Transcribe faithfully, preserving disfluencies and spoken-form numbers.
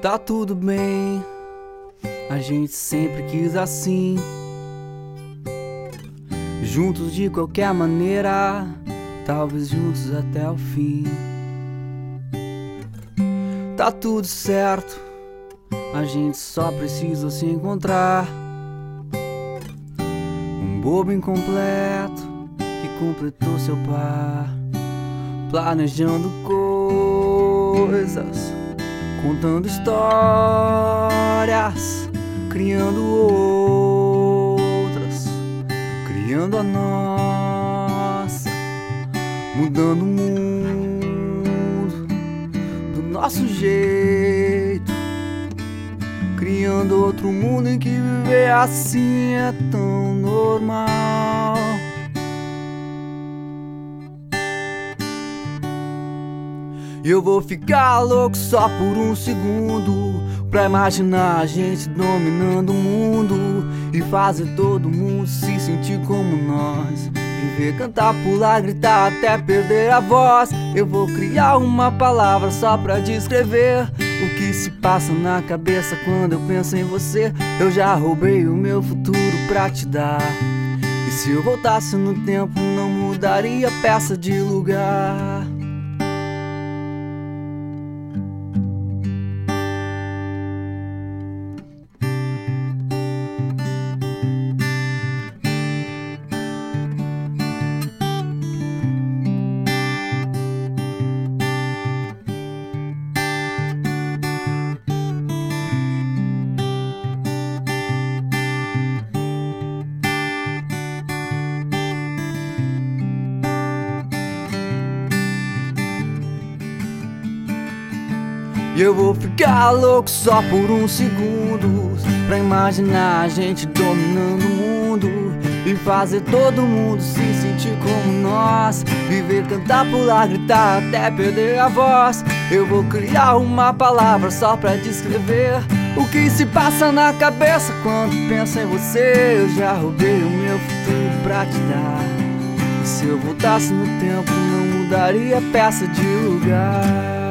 Tá tudo bem, a gente sempre quis assim, juntos de qualquer maneira, talvez juntos até o fim. Tá tudo certo, a gente só precisa se encontrar. Um bobo incompleto que completou seu par, planejando coisas, contando histórias, criando outras, criando a nossa, mudando o mundo do nosso jeito, criando outro mundo em que viver assim é tão normal. Eu vou ficar louco só por um segundo pra imaginar a gente dominando o mundo e fazer todo mundo se sentir como nós. Viver, cantar, pular, gritar até perder a voz. Eu vou criar uma palavra só pra descrever o que se passa na cabeça quando eu penso em você. Eu já roubei o meu futuro pra te dar, e se eu voltasse no tempo não mudaria peça de lugar. E eu vou ficar louco só por um segundo pra imaginar a gente dominando o mundo e fazer todo mundo se sentir como nós. Viver, cantar, pular, gritar até perder a voz. Eu vou criar uma palavra só pra descrever o que se passa na cabeça quando penso em você. Eu já roubei o meu futuro pra te dar, e se eu voltasse no tempo não mudaria peça de lugar.